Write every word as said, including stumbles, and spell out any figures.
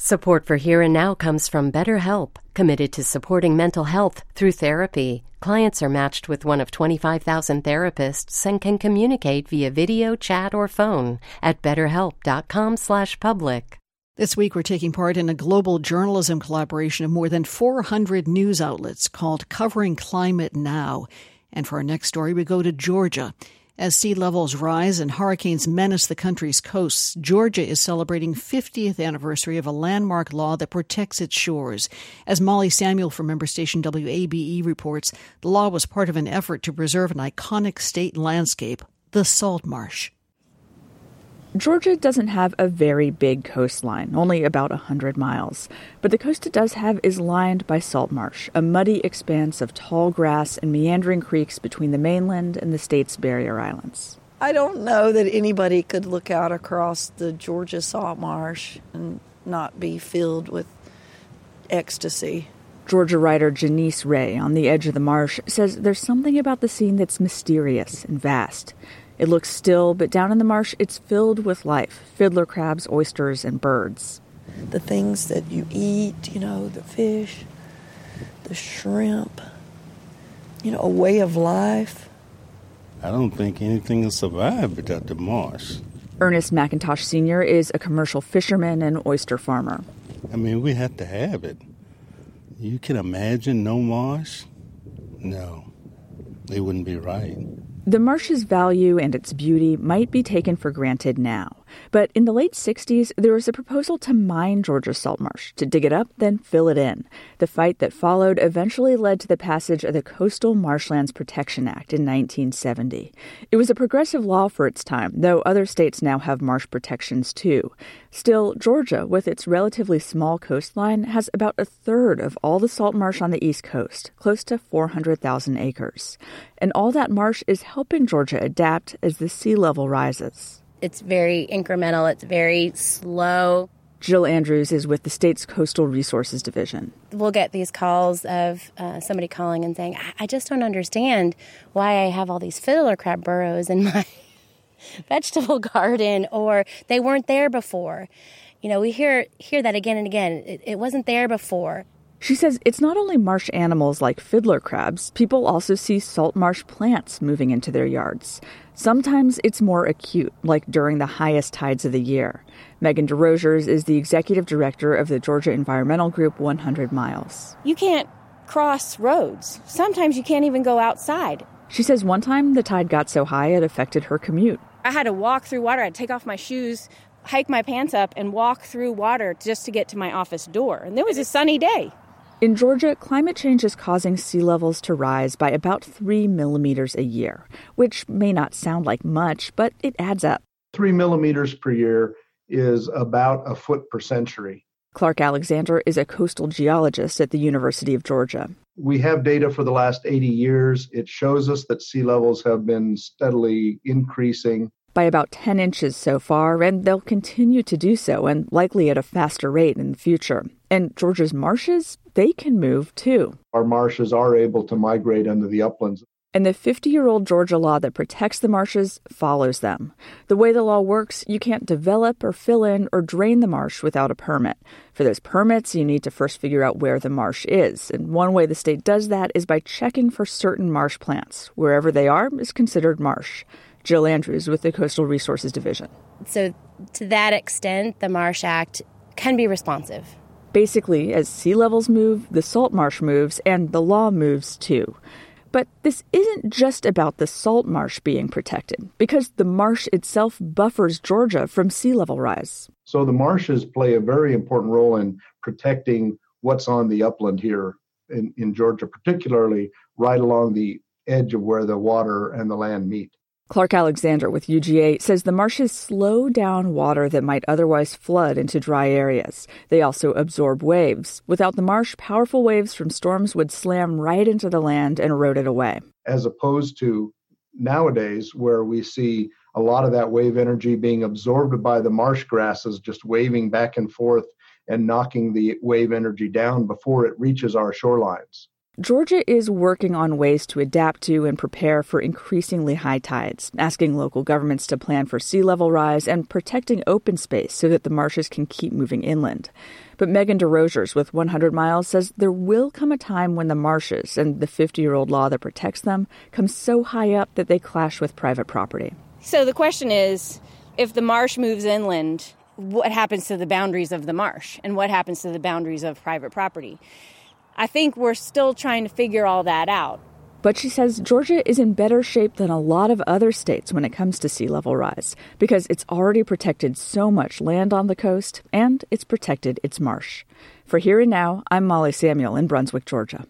Support for Here and Now comes from BetterHelp, committed to supporting mental health through therapy. Clients are matched with one of twenty-five thousand therapists and can communicate via video, chat, or phone at betterhelp.com slash public. This week, we're taking part in a global journalism collaboration of more than four hundred news outlets called Covering Climate Now. And for our next story, we go to Georgia. As sea levels rise and hurricanes menace the country's coasts, Georgia is celebrating fiftieth anniversary of a landmark law that protects its shores. As Molly Samuel from member station W A B E reports, the law was part of an effort to preserve an iconic state landscape, the salt marsh. Georgia doesn't have a very big coastline, only about one hundred miles. But the coast it does have is lined by salt marsh, a muddy expanse of tall grass and meandering creeks between the mainland and the state's barrier islands. I don't know that anybody could look out across the Georgia salt marsh and not be filled with ecstasy. Georgia writer Janice Ray on the edge of the marsh says there's something about the scene that's mysterious and vast. It looks still, but down in the marsh, it's filled with life, fiddler crabs, oysters, and birds. The things that you eat, you know, the fish, the shrimp, you know, a way of life. I don't think anything will survive without the marsh. Ernest McIntosh Senior is a commercial fisherman and oyster farmer. I mean, we have to have it. You can imagine no marsh? No, it wouldn't be right. The marsh's value and its beauty might be taken for granted now. But in the late sixties, there was a proposal to mine Georgia's salt marsh, to dig it up, then fill it in. The fight that followed eventually led to the passage of the Coastal Marshlands Protection Act in nineteen seventy. It was a progressive law for its time, though other states now have marsh protections too. Still, Georgia, with its relatively small coastline, has about a third of all the salt marsh on the East Coast, close to four hundred thousand acres. And all that marsh is helping Georgia adapt as the sea level rises. It's very incremental. It's very slow. Jill Andrews is with the state's Coastal Resources Division. We'll get these calls of uh, somebody calling and saying, I-, I just don't understand why I have all these fiddler crab burrows in my vegetable garden, or they weren't there before. You know, we hear hear that again and again. It, it wasn't there before. She says it's not only marsh animals like fiddler crabs. People also see salt marsh plants moving into their yards. Sometimes it's more acute, like during the highest tides of the year. Megan DeRosiers is the executive director of the Georgia environmental group one hundred miles. You can't cross roads. Sometimes you can't even go outside. She says one time the tide got so high it affected her commute. I had to walk through water. I'd take off my shoes, hike my pants up, and walk through water just to get to my office door. And it was a sunny day. In Georgia, climate change is causing sea levels to rise by about three millimeters a year, which may not sound like much, but it adds up. Three millimeters per year is about a foot per century. Clark Alexander is a coastal geologist at the University of Georgia. We have data for the last eighty years. It shows us that sea levels have been steadily increasing by about ten inches so far, and they'll continue to do so, and likely at a faster rate in the future. And Georgia's marshes, they can move too. Our marshes are able to migrate into the uplands. And the fifty-year-old Georgia law that protects the marshes follows them. The way the law works, you can't develop or fill in or drain the marsh without a permit. For those permits, you need to first figure out where the marsh is. And one way the state does that is by checking for certain marsh plants. Wherever they are is considered marsh. Jill Andrews with the Coastal Resources Division. So to that extent, the Marsh Act can be responsive. Basically, as sea levels move, the salt marsh moves, and the law moves too. But this isn't just about the salt marsh being protected, because the marsh itself buffers Georgia from sea level rise. So the marshes play a very important role in protecting what's on the upland here in, in Georgia, particularly right along the edge of where the water and the land meet. Clark Alexander with U G A says the marshes slow down water that might otherwise flood into dry areas. They also absorb waves. Without the marsh, powerful waves from storms would slam right into the land and erode it away. As opposed to nowadays, where we see a lot of that wave energy being absorbed by the marsh grasses, just waving back and forth and knocking the wave energy down before it reaches our shorelines. Georgia is working on ways to adapt to and prepare for increasingly high tides, asking local governments to plan for sea level rise and protecting open space so that the marshes can keep moving inland. But Megan DeRosiers with one hundred miles says there will come a time when the marshes and the fifty-year-old law that protects them come so high up that they clash with private property. So the question is, if the marsh moves inland, what happens to the boundaries of the marsh and what happens to the boundaries of private property? I think we're still trying to figure all that out. But she says Georgia is in better shape than a lot of other states when it comes to sea level rise because it's already protected so much land on the coast and it's protected its marsh. For Here and Now, I'm Molly Samuel in Brunswick, Georgia.